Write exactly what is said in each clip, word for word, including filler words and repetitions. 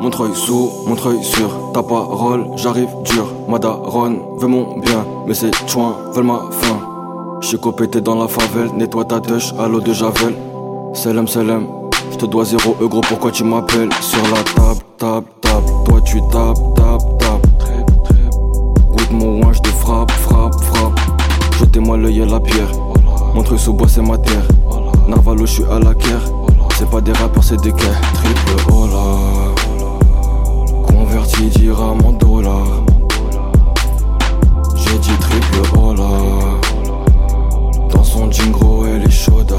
Montreuil sous, Montreuil sur ta parole, j'arrive dur. Ma daronne veut mon bien, mais ces chouins veulent ma faim. J'suis copété dans la favelle, nettoie ta touche à l'eau de Javel. Salam salam, j'te dois zéro euro, pourquoi tu m'appelles? Sur la table, table, table, toi tu tapes, tapes, tapes. Goûte mon ouin, j'te frappe, frappe, frappe. Jetez-moi l'œil et la pierre, Montreuil sous bois c'est ma terre. Narvalo j'suis à la guerre, c'est pas des rappeurs c'est des quais. Triple hola, converti dirham en dollars. J'ai dit triple hola, dans son jean gros elle est chauda.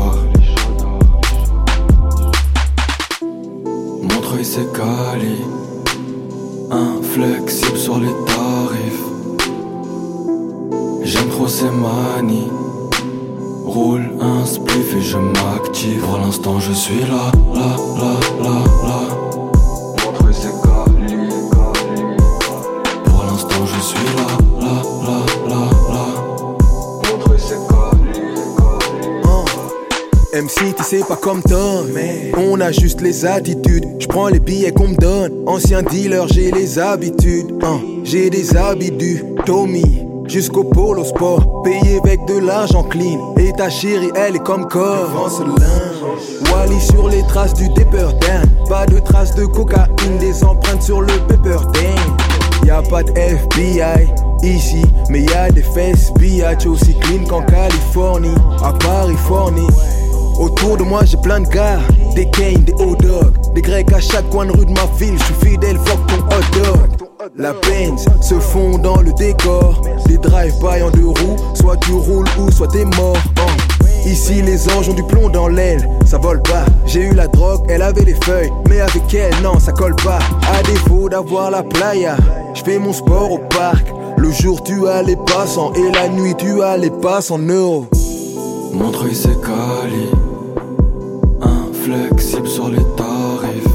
Montreuil c'est Cali, inflexible sur les tarifs. J'aime trop ces manies. Roule un spliff et je m'active. Pour l'instant je suis là, là, là, là, là. Montreuil c'est Cali, Cali. Pour l'instant je suis là, là, là, là, là. Montreuil c'est Cali, Cali. uh. M C tu sais pas comme Tom, mais on a juste les attitudes. J'prends les billets qu'on me donne. Ancien dealer j'ai les habitudes, uh. J'ai des habitudes, Tommy jusqu'au polo sport, payé avec de l'argent clean. Et ta chérie elle est comme corps Wally sur les traces du Dapper Dan. Pas de traces de cocaïne, des empreintes sur le Pepper Dan. Y'a pas de F B I ici, mais y'a des fesses biatch aussi clean qu'en Californie, à Californie. Autour de moi j'ai plein de gars, des Kane, des hot dogs, des Grecs à chaque coin de rue de ma ville. J'suis fidèle, fuck ton hot dog. La Benz se fond dans le décor. Des drive-by en deux roues, soit tu roules ou soit t'es mort. oh. Ici les anges ont du plomb dans l'aile, ça vole pas. J'ai eu la drogue, elle avait les feuilles, mais avec elle non ça colle pas. À défaut d'avoir la playa, j'fais mon sport au parc. Le jour tu as les passants et la nuit tu as les passes en euros. Montreuil c'est Cali, inflexible sur les tarifs.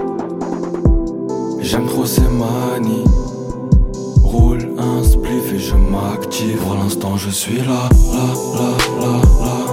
J'aime trop ces manies. Roule un spliff et je m'active. Pour l'instant je suis là, là, là, là, là.